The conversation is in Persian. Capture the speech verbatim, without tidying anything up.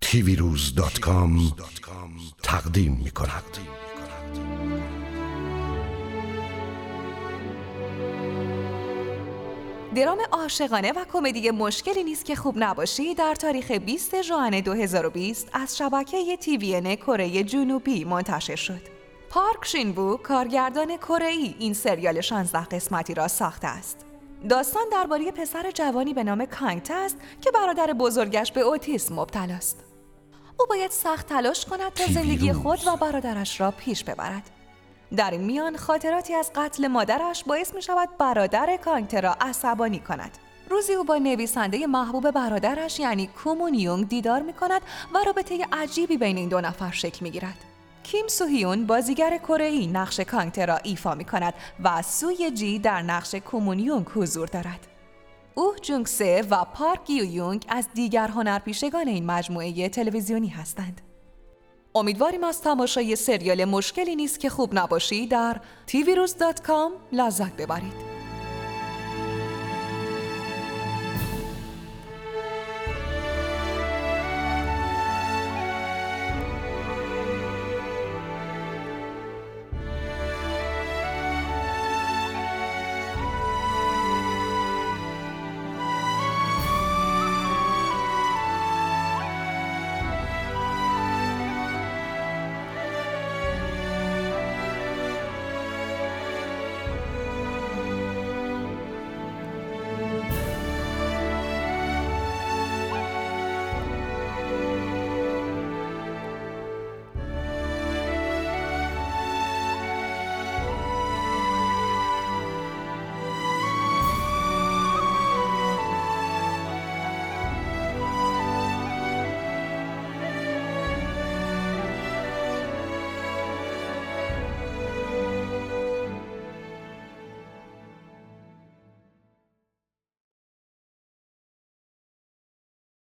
تیوی روز دات کام تقدیم می کند. درام عاشقانه و کمدی مشکلی نیست که خوب نباشی در تاریخ بیست ژوئن دو هزار و بیست از شبکه تی وی ان کره جنوبی منتشر شد. پارک شین-وو کارگردان کره‌ای این سریال شانزده قسمتی را ساخته است. داستان درباره پسر جوانی به نام کانگت است که برادر بزرگش به اوتیسم مبتلا است. او باید سخت تلاش کند تا زندگی خود و برادرش را پیش ببرد. در این میان خاطراتی از قتل مادرش باعث می شود برادر کانگت را عصبانی کند. روزی او با نویسنده محبوب برادرش یعنی کو مون یونگ دیدار می کند و رابطه عجیبی بین این دو نفر شکل می گیرد. کیم سو هیون بازیگر کره‌ای نقش کانگت را ایفا می کند و سو یه جی در نقش کو مون یونگ حضور دارد. اوه جونگ سه و پارک گیو یونگ از دیگر هنرپیشگان این مجموعه تلویزیونی هستند. امیدواریم از تماشای سریال مشکلی نیست که خوب نباشی در تیوی روز دات کام لذت ببرید.